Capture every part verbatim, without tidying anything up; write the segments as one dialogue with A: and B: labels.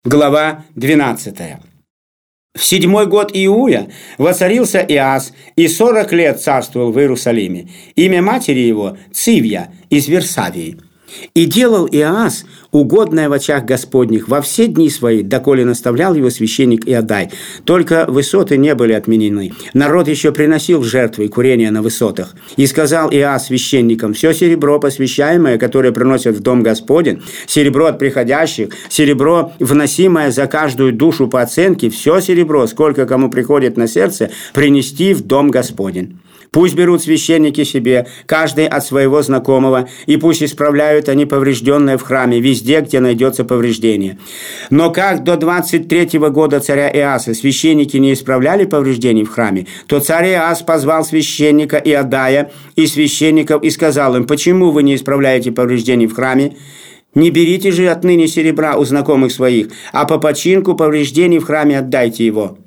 A: Глава двенадцатая. В седьмой год Иуя воцарился Иас и сорок лет царствовал в Иерусалиме. Имя матери его Цивья из Версавии. И делал Иоас угодное в очах Господних во все дни свои, доколе наставлял его священник Иодай. Только высоты не были отменены. Народ еще приносил жертвы и курение на высотах. И сказал Иоас священникам: все серебро посвящаемое, которое приносят в дом Господень, серебро от приходящих, серебро, вносимое за каждую душу по оценке, все серебро, сколько кому приходит на сердце, принести в дом Господень. Пусть берут священники себе, каждый от своего знакомого, и пусть исправляют они поврежденное в храме, везде, где найдется повреждение. Но как до двадцать третьего года царя Иаса священники не исправляли повреждений в храме, то царь Иас позвал священника Иодая и священников и сказал им: почему вы не исправляете повреждений в храме? Не берите же отныне серебра у знакомых своих, а по починку повреждений в храме отдайте его.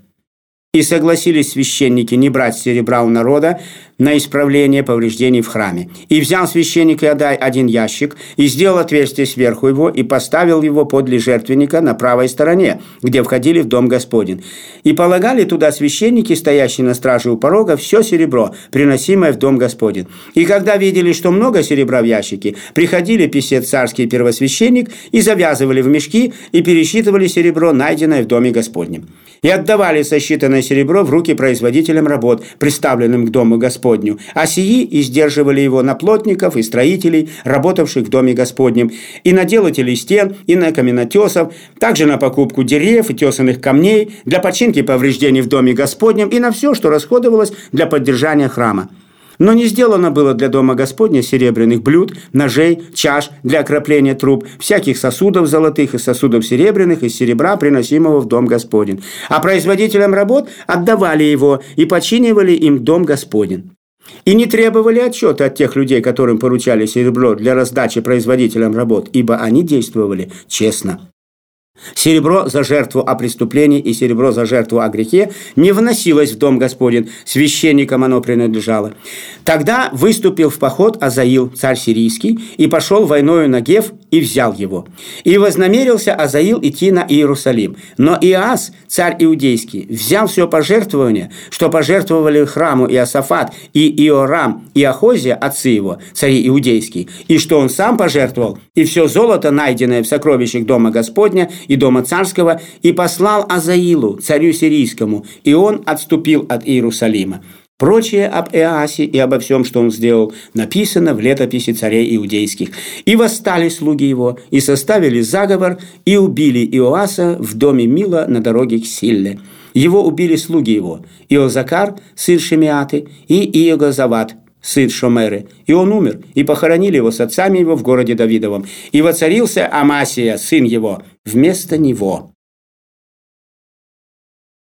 A: И согласились священники не брать серебра у народа на исправление повреждений в храме. И взял священник Иодай один ящик, и сделал отверстие сверху его, и поставил его подле жертвенника на правой стороне, где входили в дом Господень. И полагали туда священники, стоящие на страже у порога, все серебро, приносимое в дом Господень. И когда видели, что много серебра в ящике, приходили писец царский и первосвященник, и завязывали в мешки, и пересчитывали серебро, найденное в доме Господнем. И отдавали сосчитанное серебро в руки производителям работ, представленным к дому Господню, а сии издерживали его на плотников и строителей, работавших в доме Господнем, и на делателей стен, и на каменотесов, также на покупку деревьев и тесаных камней, для починки повреждений в доме Господнем, и на все, что расходовалось для поддержания храма. Но не сделано было для дома Господня серебряных блюд, ножей, чаш для окропления труб, всяких сосудов золотых и сосудов серебряных из серебра, приносимого в дом Господень. А производителям работ отдавали его и починивали им дом Господень. И не требовали отчета от тех людей, которым поручали серебро для раздачи производителям работ, ибо они действовали честно. Серебро за жертву о преступлении и серебро за жертву о грехе не вносилось в дом Господень, священникам оно принадлежало. Тогда выступил в поход Азаил, царь сирийский, и пошел войною на Гев и взял его. И вознамерился Азаил идти на Иерусалим. Но Иоас, царь иудейский, взял все пожертвование, что пожертвовали храму Иосафат, и Иорам, и Ахозия, отцы его, цари иудейские, и что он сам пожертвовал, и все золото, найденное в сокровищах дома Господня и дома царского, и послал Азаилу, царю сирийскому, и он отступил от Иерусалима. Прочее об Иоасе и обо всем, что он сделал, написано в летописи царей иудейских. И восстали слуги его, и составили заговор, и убили Иоаса в доме Мила на дороге к Силле. Его убили слуги его: Иозакар, сын Шимеаты, и Иегозават, сын Шомеры. И он умер, и похоронили его с отцами его в городе Давидовом. И воцарился Амасия, сын его, вместо него.